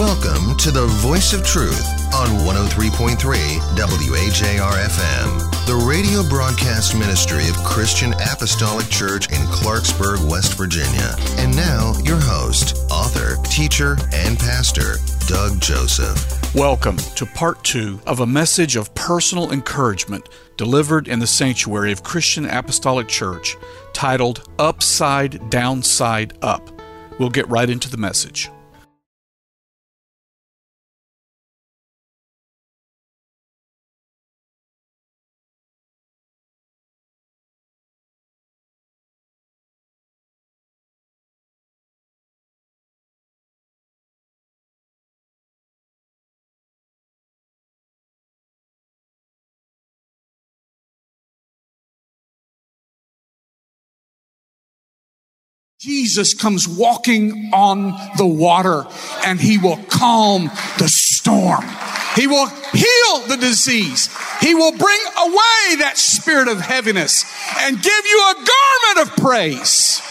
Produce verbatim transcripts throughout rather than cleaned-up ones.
Welcome to the Voice of Truth on one oh three point three W A J R F M, the radio broadcast ministry of Christian Apostolic Church in Clarksburg, West Virginia. And now, your host, author, teacher, and pastor, Doug Joseph. Welcome to part two of a message of personal encouragement delivered in the sanctuary of Christian Apostolic Church titled Upside, Downside, Up. We'll get right into the message. Jesus comes walking on the water, and he will calm the storm. He will heal the disease. He will bring away that spirit of heaviness and give you a garment of praise.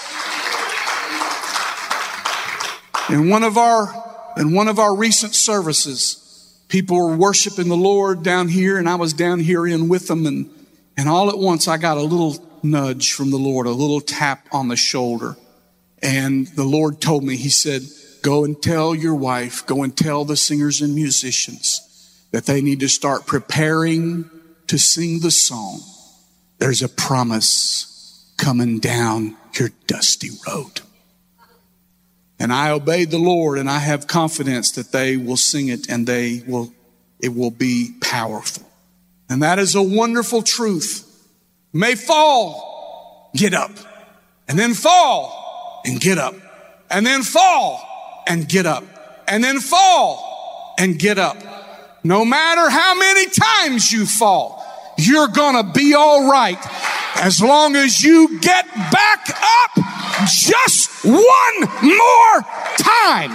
In one of our, in one of our recent services, people were worshiping the Lord down here, and I was down here in with them, and, and all at once I got a little nudge from the Lord, a little tap on the shoulder. And the Lord told me, he said, go and tell your wife, go and tell the singers and musicians that they need to start preparing to sing the song. There's a promise coming down your dusty road. And I obeyed the Lord, and I have confidence that they will sing it, and they will, it will be powerful. And that is a wonderful truth. May fall, get up, and then fall. And get up, and then fall, and get up, and then fall, and get up. No matter how many times you fall, you're gonna be all right as long as you get back up just one more time.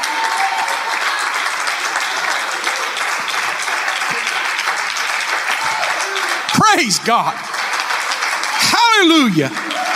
Praise God. Hallelujah.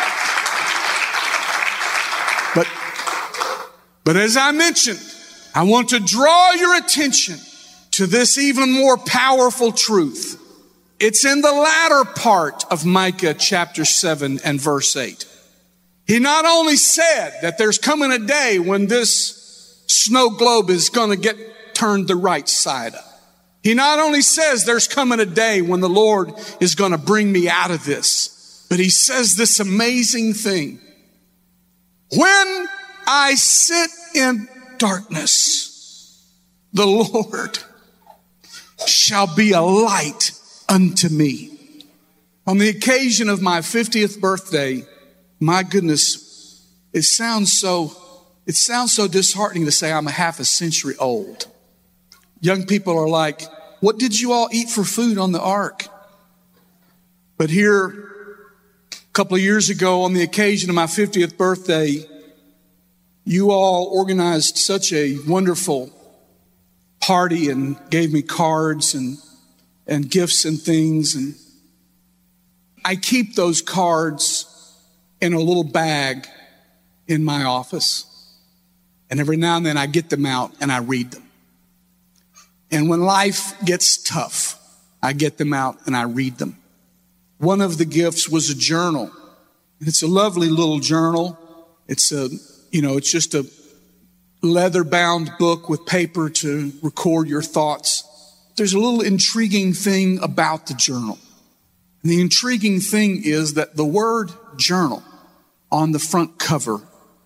But, but as I mentioned, I want to draw your attention to this even more powerful truth. It's in the latter part of Micah chapter seven and verse eight. He not only said that there's coming a day when this snow globe is going to get turned the right side up. He not only says there's coming a day when the Lord is going to bring me out of this, but he says this amazing thing. When I sit in darkness, the Lord shall be a light unto me. On the occasion of my fiftieth birthday, my goodness, it sounds so, it sounds so disheartening to say I'm a half a century old. Young people are like, what did you all eat for food on the ark? But here, a couple of years ago, on the occasion of my fiftieth birthday, you all organized such a wonderful party and gave me cards and, and gifts and things. And I keep those cards in a little bag in my office. And every now and then I get them out and I read them. And when life gets tough, I get them out and I read them. One of the gifts was a journal. It's a lovely little journal. It's a, you know, it's just a leather-bound book with paper to record your thoughts. There's a little intriguing thing about the journal. And the intriguing thing is that the word journal on the front cover,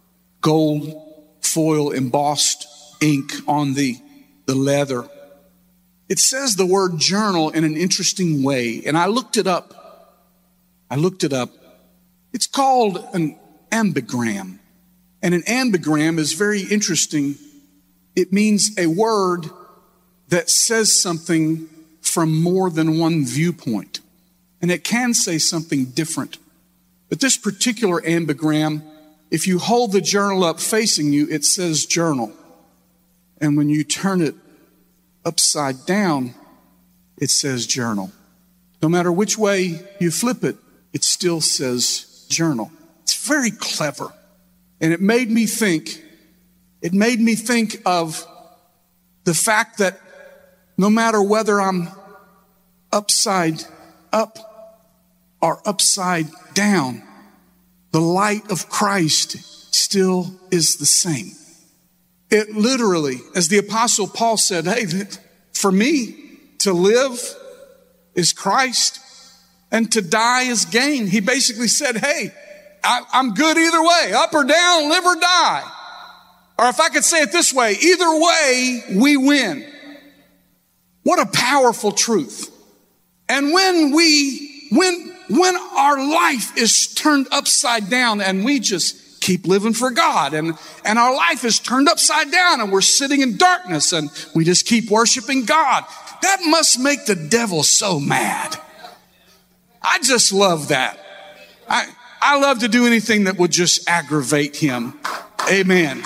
gold foil embossed ink on the, the leather, it says the word journal in an interesting way. And I looked it up. I looked it up. It's called an ambigram. And an ambigram is very interesting. It means a word that says something from more than one viewpoint. And it can say something different. But this particular ambigram, if you hold the journal up facing you, it says journal. And when you turn it upside down, it says journal. No matter which way you flip it, it still says journal. It's very clever. And it made me think, it made me think of The fact that no matter whether I'm upside up or upside down, the light of Christ still is the same. It literally, as the Apostle Paul said, hey, for me to live is Christ and to die is gain. He basically said, hey, I, I'm good either way, up or down, live or die. Or if I could say it this way, either way, we win. What a powerful truth. And when we, when, when our life is turned upside down and we just keep living for God and, and our life is turned upside down and we're sitting in darkness and we just keep worshiping God, that must make the devil so mad. I just love that. I, I love to do anything that would just aggravate him. Amen.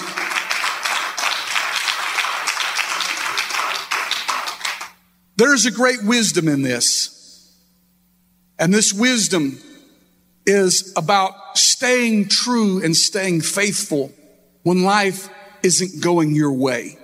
There is a great wisdom in this. And this wisdom is about staying true and staying faithful when life isn't going your way.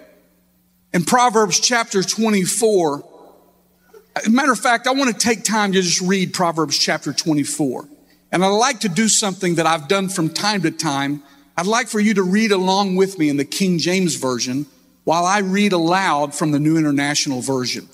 In Proverbs chapter twenty-four, as a matter of fact, I want to take time to just read Proverbs chapter twenty-four. And I'd like to do something that I've done from time to time. I'd like for you to read along with me in the King James Version while I read aloud from the New International Version.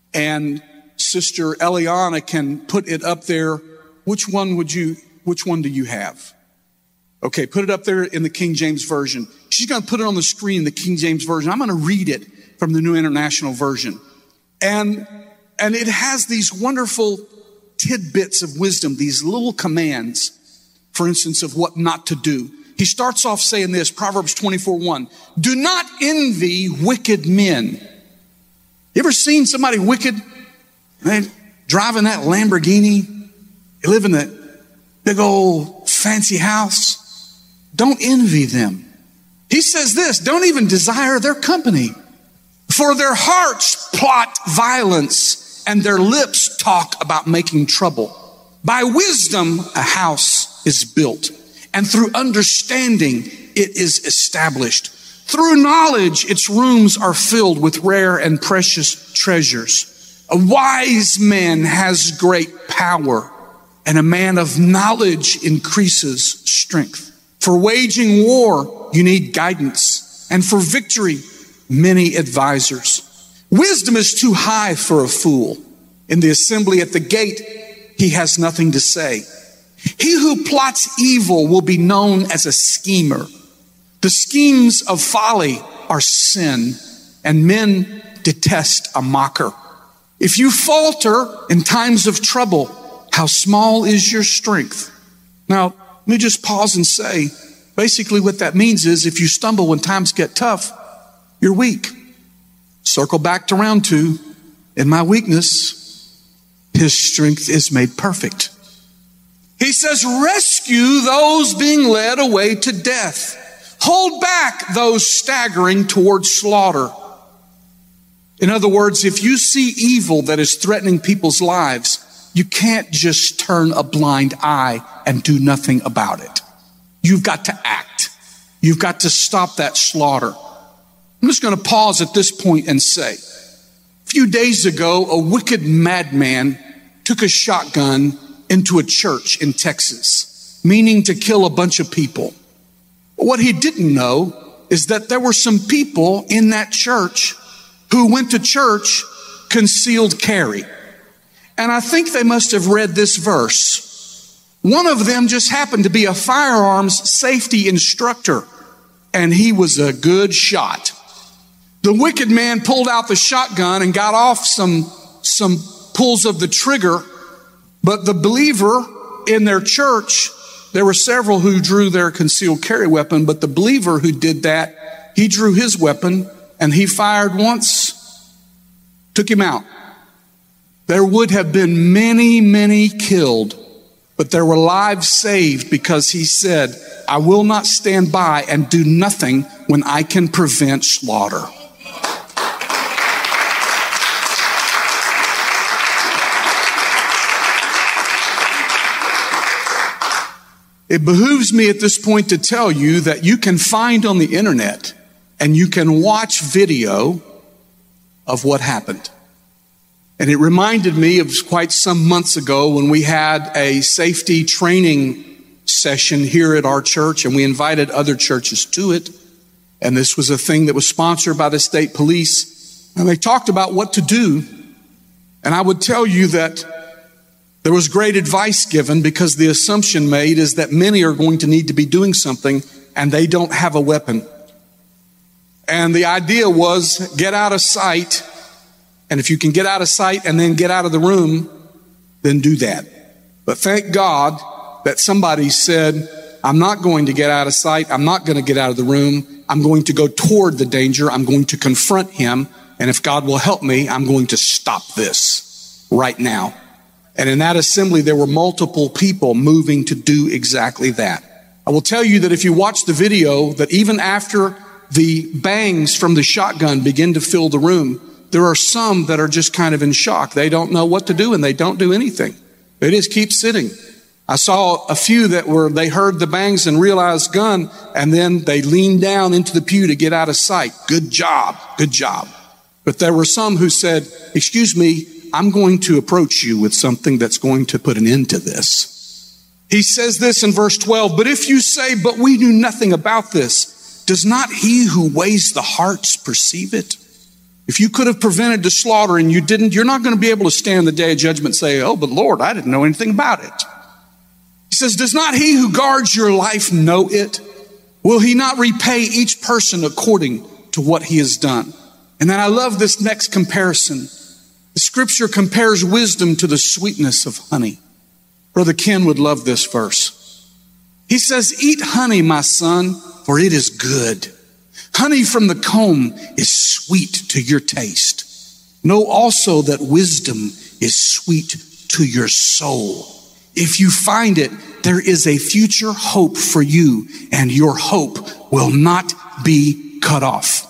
And Sister Eliana can put it up there. Which one would you, which one do you have? Okay, put it up there in the King James Version. She's going to put it on the screen, the King James Version. I'm going to read it from the New International Version. And, and it has these wonderful tidbits of wisdom, these little commands, for instance, of what not to do. He starts off saying this, Proverbs twenty-four one, do not envy wicked men. You ever seen somebody wicked? They driving that Lamborghini, they live in that big old fancy house. Don't envy them. He says this, don't even desire their company. For their hearts plot violence and their lips talk about making trouble. By wisdom, a house is built, and through understanding, it is established. Through knowledge, its rooms are filled with rare and precious treasures. A wise man has great power, and a man of knowledge increases strength. For waging war, you need guidance, and for victory, many advisors. Wisdom is too high for a fool. In the assembly at the gate, he has nothing to say. He who plots evil will be known as a schemer. The schemes of folly are sin, and men detest a mocker. If you falter in times of trouble, how small is your strength? Now, let me just pause and say, basically what that means is if you stumble when times get tough, you're weak. Circle back to round two. In my weakness, his strength is made perfect. He says, rescue those being led away to death. Hold back those staggering towards slaughter. In other words, if you see evil that is threatening people's lives, you can't just turn a blind eye and do nothing about it. You've got to act. You've got to stop that slaughter. I'm just going to pause at this point and say, a few days ago, a wicked madman took a shotgun into a church in Texas, meaning to kill a bunch of people. But what he didn't know is that there were some people in that church who went to church concealed carry. And I think they must have read this verse. One of them just happened to be a firearms safety instructor, and he was a good shot. The wicked man pulled out the shotgun and got off some, some pulls of the trigger, but the believer in their church, there were several who drew their concealed carry weapon, but the believer who did that, he drew his weapon and he fired once, took him out. There would have been many, many killed, but there were lives saved because he said, I will not stand by and do nothing when I can prevent slaughter. It behooves me at this point to tell you that you can find on the internet and you can watch video of what happened. And it reminded me of quite some months ago when we had a safety training session here at our church, and we invited other churches to it. And this was a thing that was sponsored by the state police. And they talked about what to do. And I would tell you that there was great advice given, because the assumption made is that many are going to need to be doing something and they don't have a weapon. And the idea was, get out of sight. And if you can get out of sight and then get out of the room, then do that. But thank God that somebody said, I'm not going to get out of sight. I'm not going to get out of the room. I'm going to go toward the danger. I'm going to confront him. And if God will help me, I'm going to stop this right now. And in that assembly, there were multiple people moving to do exactly that. I will tell you that if you watch the video, that even after the bangs from the shotgun begin to fill the room, there are some that are just kind of in shock. They don't know what to do, and they don't do anything. They just keep sitting. I saw a few that were, they heard the bangs and realized gun, and then they leaned down into the pew to get out of sight. Good job, good job. But there were some who said, excuse me, I'm going to approach you with something that's going to put an end to this. He says this in verse twelve, but if you say, but we knew nothing about this, does not he who weighs the hearts perceive it? If you could have prevented the slaughter and you didn't, you're not going to be able to stand the day of judgment and say, oh, but Lord, I didn't know anything about it. He says, does not he who guards your life know it? Will he not repay each person according to what he has done? And then I love this next comparison. The scripture compares wisdom to the sweetness of honey. Brother Ken would love this verse. He says, eat honey, my son, for it is good. Honey from the comb is sweet to your taste. Know also that wisdom is sweet to your soul. If you find it, there is a future hope for you, and your hope will not be cut off.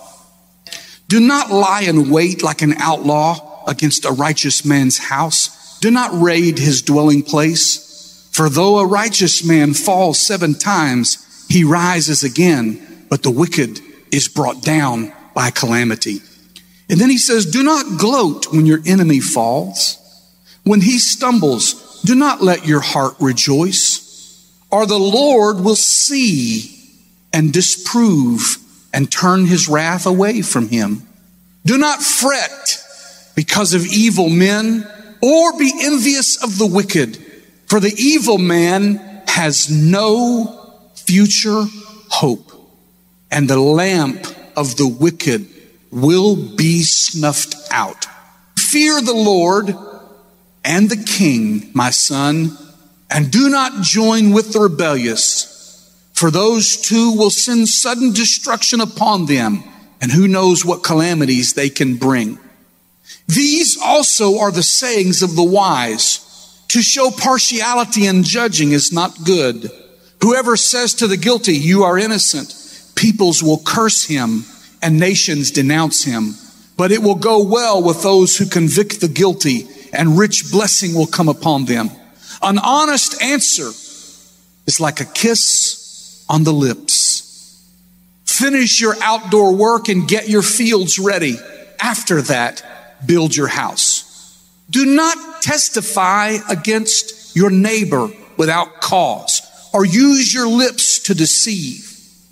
Do not lie in wait like an outlaw against a righteous man's house. Do not raid his dwelling place. For though a righteous man falls seven times, he rises again, but the wicked is brought down by calamity. And then he says, do not gloat when your enemy falls. When he stumbles, do not let your heart rejoice. Or the Lord will see and disprove and turn his wrath away from him. Do not fret because of evil men, or be envious of the wicked. For the evil man has no future hope, and the lamp of the wicked will be snuffed out. Fear the Lord and the king, my son, and do not join with the rebellious, for those two will send sudden destruction upon them, and who knows what calamities they can bring. These also are the sayings of the wise. To show partiality in judging is not good. Whoever says to the guilty, you are innocent, peoples will curse him and nations denounce him. But it will go well with those who convict the guilty, and rich blessing will come upon them. An honest answer is like a kiss on the lips. Finish your outdoor work and get your fields ready. After that, build your house. Do not testify against your neighbor without cause, or use your lips to deceive.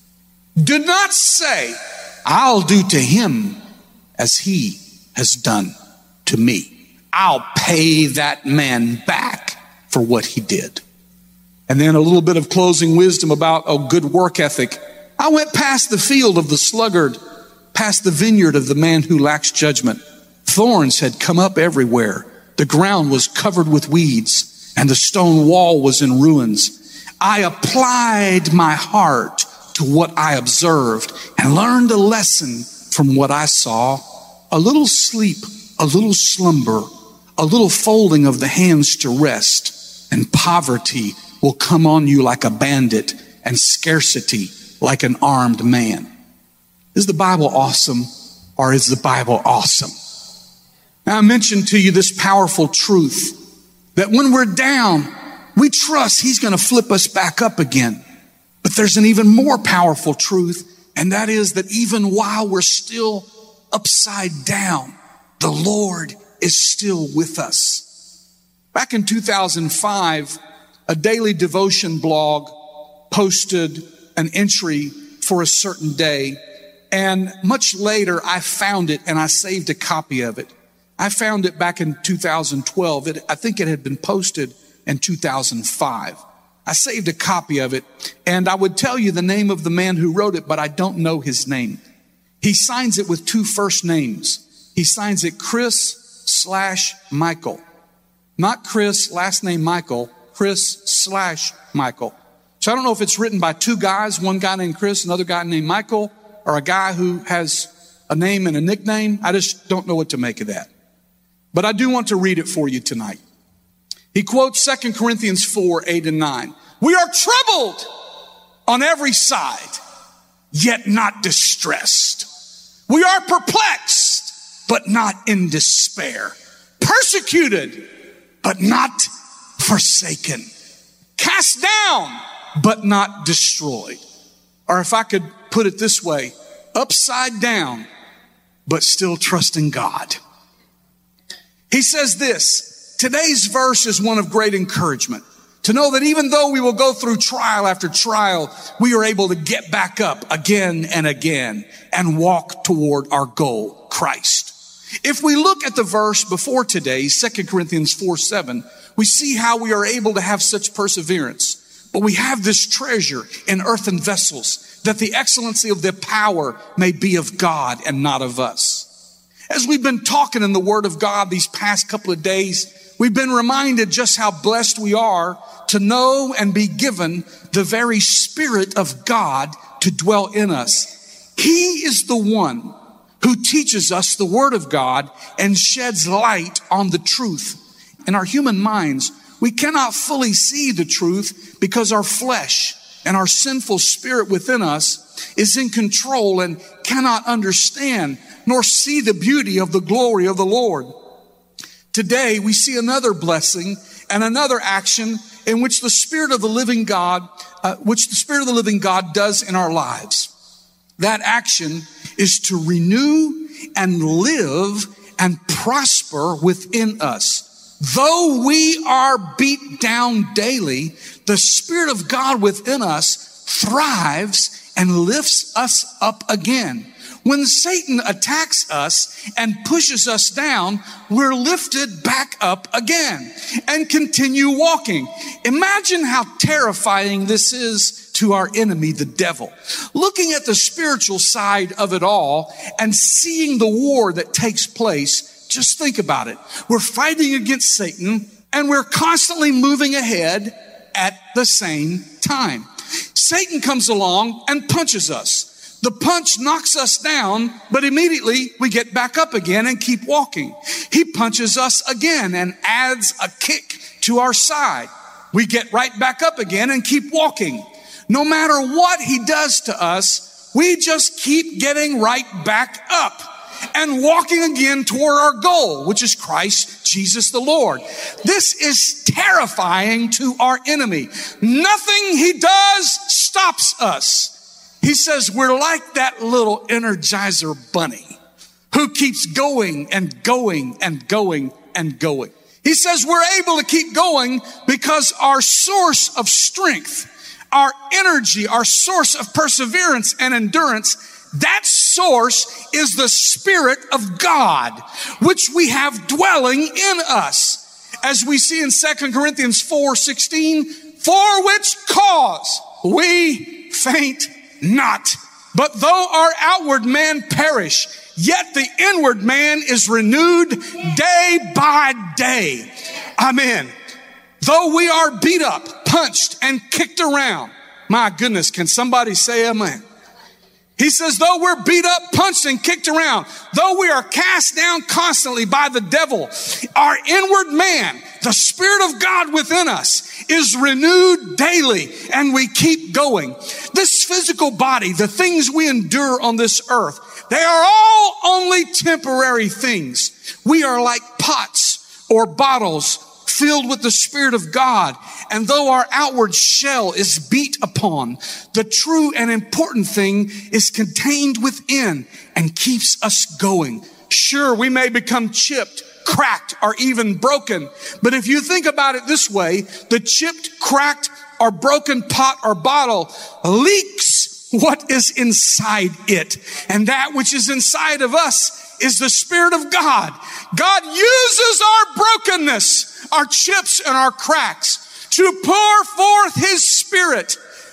Do not say, I'll do to him as he has done to me. I'll pay that man back for what he did. And then a little bit of closing wisdom about a good work ethic. I went past the field of the sluggard, past the vineyard of the man who lacks judgment. Thorns had come up everywhere. The ground was covered with weeds, and the stone wall was in ruins. I applied my heart to what I observed and learned a lesson from what I saw. A little sleep, a little slumber, a little folding of the hands to rest, and poverty will come on you like a bandit, and scarcity like an armed man. Is the Bible awesome, or is the Bible awesome? Now, I mentioned to you this powerful truth that when we're down, we trust he's going to flip us back up again. But there's an even more powerful truth, and that is that even while we're still upside down, the Lord is still with us. Back in two thousand five, a daily devotion blog posted an entry for a certain day. And much later, I found it and I saved a copy of it. I found it back in two thousand twelve. It, I think it had been posted in two thousand five. I saved a copy of it, and I would tell you the name of the man who wrote it, but I don't know his name. He signs it with two first names. He signs it Chris slash Michael. Not Chris, last name Michael, Chris slash Michael. So I don't know if it's written by two guys, one guy named Chris, another guy named Michael, or a guy who has a name and a nickname. I just don't know what to make of that. But I do want to read it for you tonight. He quotes Second Corinthians four, eight and nine. We are troubled on every side, yet not distressed. We are perplexed, but not in despair. Persecuted, but not forsaken. Cast down, but not destroyed. Or if I could put it this way, upside down, but still trusting God. He says this, today's verse is one of great encouragement. To know that even though we will go through trial after trial, we are able to get back up again and again and walk toward our goal, Christ. If we look at the verse before today, Second Corinthians four, seven, we see how we are able to have such perseverance. But we have this treasure in earthen vessels, that the excellency of the power may be of God and not of us. As we've been talking in the Word of God these past couple of days, we've been reminded just how blessed we are to know and be given the very Spirit of God to dwell in us. He is the one who teaches us the Word of God and sheds light on the truth. In our human minds, we cannot fully see the truth because our flesh and our sinful spirit within us is in control and cannot understand nor see the beauty of the glory of the Lord. Today, we see another blessing and another action in which the Spirit of the living God, uh, which the Spirit of the living God does in our lives. That action is to renew and live and prosper within us. Though we are beat down daily, the Spirit of God within us thrives and lifts us up again. When Satan attacks us and pushes us down, we're lifted back up again and continue walking. Imagine how terrifying this is to our enemy, the devil. Looking at the spiritual side of it all and seeing the war that takes place, just think about it. We're fighting against Satan and we're constantly moving ahead at the same time. Satan comes along and punches us. The punch knocks us down, but immediately we get back up again and keep walking. He punches us again and adds a kick to our side. We get right back up again and keep walking. No matter what he does to us, we just keep getting right back up and walking again toward our goal, which is Christ Jesus the Lord. This is terrifying to our enemy. Nothing he does stops us. He says we're like that little Energizer bunny who keeps going and going and going and going. He says we're able to keep going because our source of strength, our energy, our source of perseverance and endurance, that source is the Spirit of God, which we have dwelling in us. As we see in Second Corinthians four sixteen, for which cause we faint not. But though our outward man perish, yet the inward man is renewed day by day. Amen. Though we are beat up, punched, and kicked around. My goodness, can somebody say amen? He says, though we're beat up, punched, and kicked around, though we are cast down constantly by the devil, our inward man, the Spirit of God within us, is renewed daily, and we keep going. This physical body, the things we endure on this earth, they are all only temporary things. We are like pots or bottles filled with the Spirit of God. And though our outward shell is beat upon, the true and important thing is contained within and keeps us going. Sure, we may become chipped, cracked, or even broken. But if you think about it this way, the chipped, cracked, or broken pot or bottle leaks what is inside it. And that which is inside of us is the Spirit of God. God uses our brokenness, our chips and our cracks to pour forth His Spirit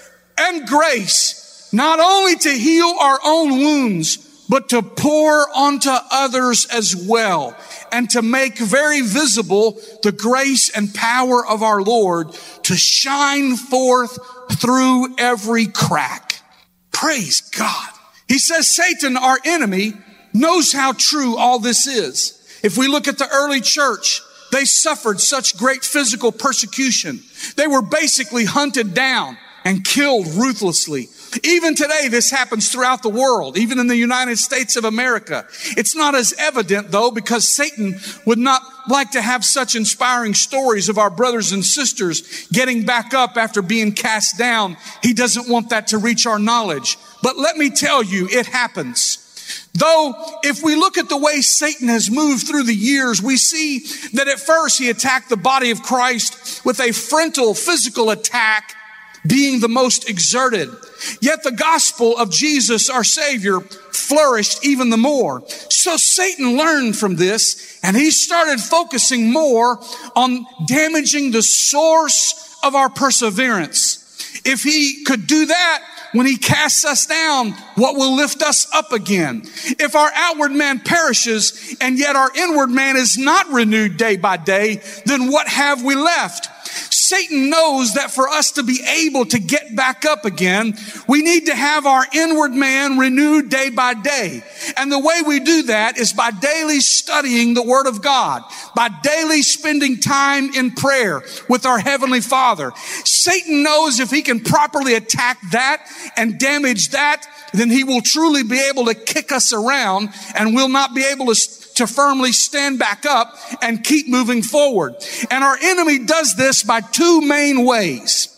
and grace, not only to heal our own wounds, but to pour onto others as well, and to make very visible the grace and power of our Lord to shine forth through every crack. Praise God. He says Satan, our enemy, knows how true all this is. If we look at the early church, they suffered such great physical persecution. They were basically hunted down and killed ruthlessly. Even today, this happens throughout the world, even in the United States of America. It's not as evident, though, because Satan would not like to have such inspiring stories of our brothers and sisters getting back up after being cast down. He doesn't want that to reach our knowledge. But let me tell you, it happens. Though, if we look at the way Satan has moved through the years, we see that at first he attacked the body of Christ with a frontal physical attack, being the most exerted. Yet the gospel of Jesus, our Savior, flourished even the more. So Satan learned from this, and he started focusing more on damaging the source of our perseverance. If he could do that, when he casts us down, what will lift us up again? If our outward man perishes, and yet our inward man is not renewed day by day, then what have we left? Satan knows that for us to be able to get back up again, we need to have our inward man renewed day by day. And the way we do that is by daily studying the Word of God, by daily spending time in prayer with our Heavenly Father. Satan knows if he can properly attack that and damage that, then he will truly be able to kick us around and we'll not be able to to firmly stand back up and keep moving forward. And our enemy does this by two main ways: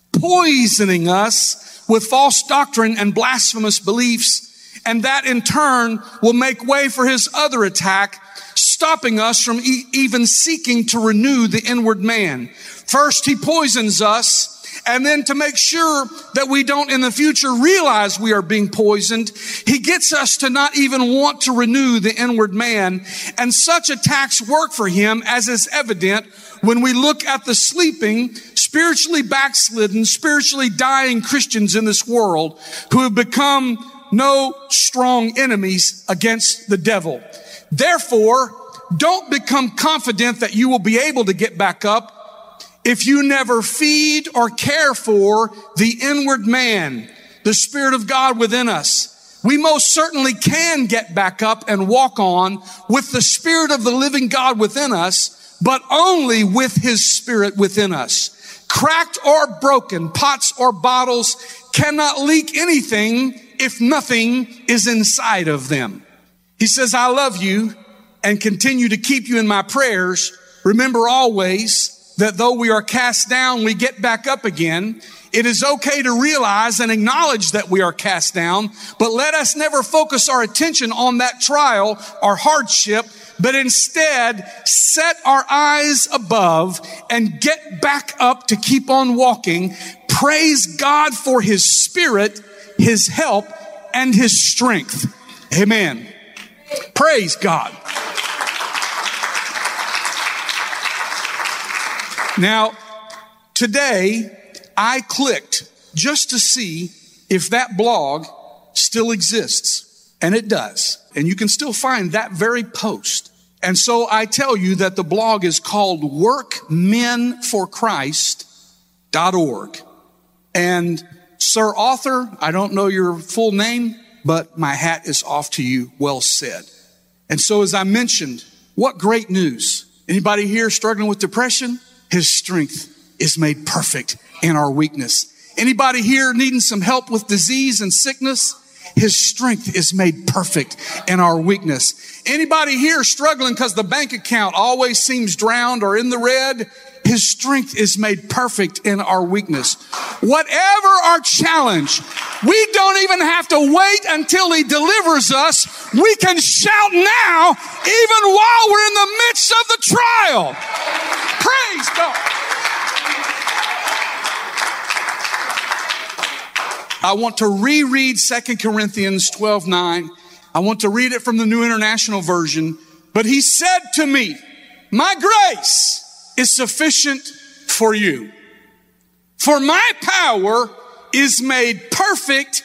poisoning us with false doctrine and blasphemous beliefs, and that in turn will make way for his other attack, stopping us from e- even seeking to renew the inward man. First, he poisons us, and then to make sure that we don't in the future realize we are being poisoned, he gets us to not even want to renew the inward man. And such attacks work for him, as is evident when we look at the sleeping, spiritually backslidden, spiritually dying Christians in this world who have become no strong enemies against the devil. Therefore, don't become confident that you will be able to get back up if you never feed or care for the inward man, the Spirit of God within us. We most certainly can get back up and walk on with the Spirit of the living God within us, but only with His Spirit within us. Cracked or broken pots or bottles cannot leak anything if nothing is inside of them. He says, I love you and continue to keep you in my prayers. Remember always that though we are cast down, we get back up again. It is okay to realize and acknowledge that we are cast down, but let us never focus our attention on that trial or hardship, but instead set our eyes above and get back up to keep on walking. Praise God for His Spirit, His help, and His strength. Amen. Praise God. Now, today, I clicked just to see if that blog still exists. And it does. And you can still find that very post. And so I tell you that the blog is called work men for christ dot org. And Sir Author, I don't know your full name, but my hat is off to you. Well said. And so as I mentioned, what great news. Anybody here struggling with depression? His strength is made perfect in our weakness. Anybody here needing some help with disease and sickness? His strength is made perfect in our weakness. Anybody here struggling because the bank account always seems drowned or in the red? His strength is made perfect in our weakness. Whatever our challenge, we don't even have to wait until He delivers us. We can shout now, even while we're in the midst of the trial. Praise God. I want to reread Second Corinthians twelve nine. I want to read it from the New International Version. But He said to me, my grace is sufficient for you. For my power is made perfect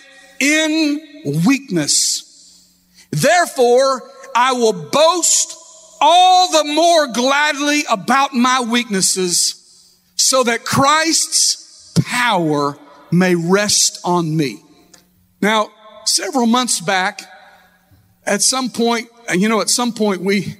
in weakness. Therefore, I will boast all the more gladly about my weaknesses, so that Christ's power may rest on me. Now, several months back, at some point, you know, at some point we,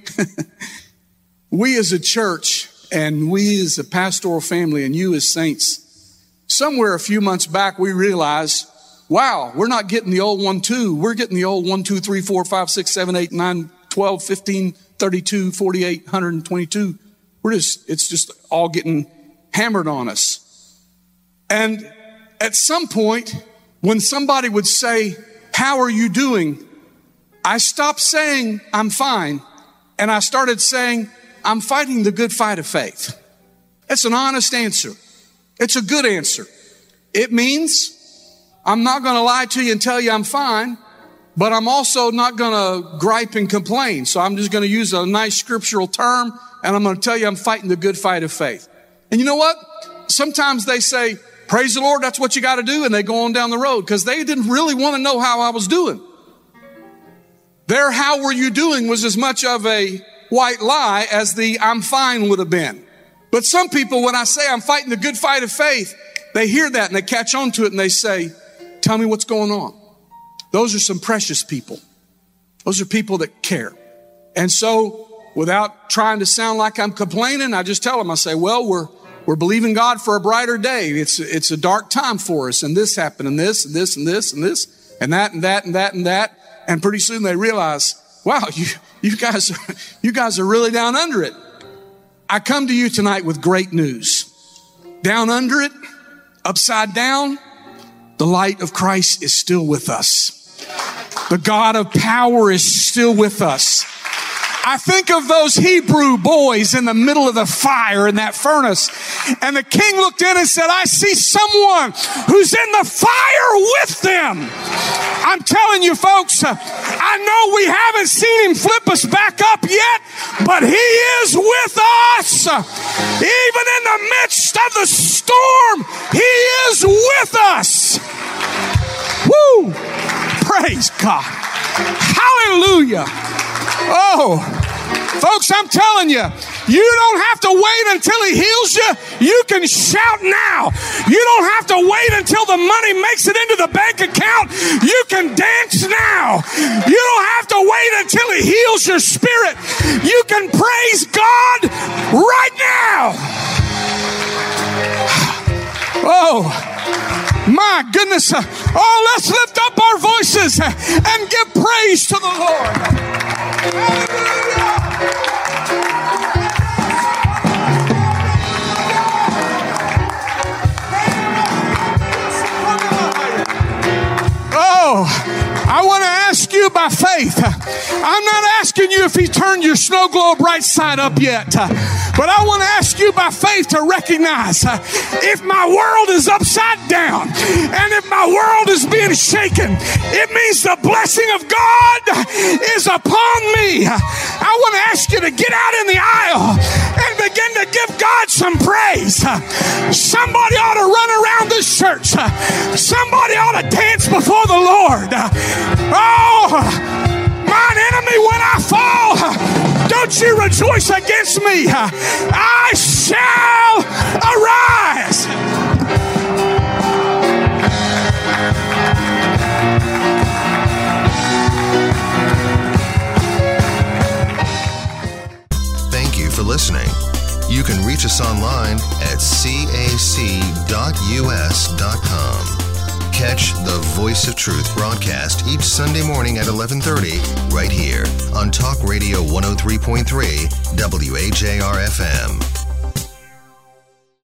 we as a church and we as a pastoral family and you as saints, somewhere a few months back, we realized, wow, we're not getting the old one, two. We're getting the old one, two, three, four, five, six, seven, eight, nine, twelve, fifteen, thirty-two, forty-eight, one hundred twenty-two. We're just, it's just all getting hammered on us. And at some point, when somebody would say, how are you doing? I stopped saying, I'm fine. And I started saying, I'm fighting the good fight of faith. It's an honest answer. It's a good answer. It means I'm not going to lie to you and tell you I'm fine, but I'm also not going to gripe and complain. So I'm just going to use a nice scriptural term, and I'm going to tell you I'm fighting the good fight of faith. And you know what? Sometimes they say, praise the Lord, that's what you got to do. And they go on down the road because they didn't really want to know how I was doing. Their how were you doing was as much of a white lie as the I'm fine would have been. But some people, when I say I'm fighting the good fight of faith, they hear that and they catch on to it and they say, tell me what's going on. Those are some precious people. Those are people that care. And so without trying to sound like I'm complaining, I just tell them, I say, well, we're We're believing God for a brighter day. It's, it's a dark time for us. And this happened and this and this and this and this and that and that and that and that. And pretty soon they realize, wow, you, you guys, you guys are really down under it. I come to you tonight with great news. Down under it, upside down, the light of Christ is still with us. The God of power is still with us. I think of those Hebrew boys in the middle of the fire in that furnace. And the king looked in and said, I see someone who's in the fire with them. I'm telling you, folks, uh, I know we haven't seen him flip us back up yet, but he is with us. Uh, even in the midst of the storm, he is with us. Woo! Praise God. Hallelujah. Oh, folks, I'm telling you, you don't have to wait until he heals you. You can shout now. You don't have to wait until the money makes it into the bank account. You can dance now. You don't have to wait until he heals your spirit. You can praise God right now. Oh, my goodness. Oh, let's lift up our voices and give praise to the Lord. Oh, I want to ask you by faith. I'm not asking you if he turned your snow globe right side up yet. But I want to ask you by faith to recognize uh, if my world is upside down and if my world is being shaken, it means the blessing of God is upon me. I want to ask you to get out in the aisle and begin to give God some praise. Uh, somebody ought to run around this church. Uh, somebody ought to dance before the Lord. Uh, oh, mine enemy, when I fall, uh, don't you rejoice against me. I shall arise. Thank you for listening. You can reach us online at c a c dot u s dot com. Catch the Voice of Truth broadcast each Sunday morning at eleven thirty right here on Talk Radio one oh three point three W A J R F M.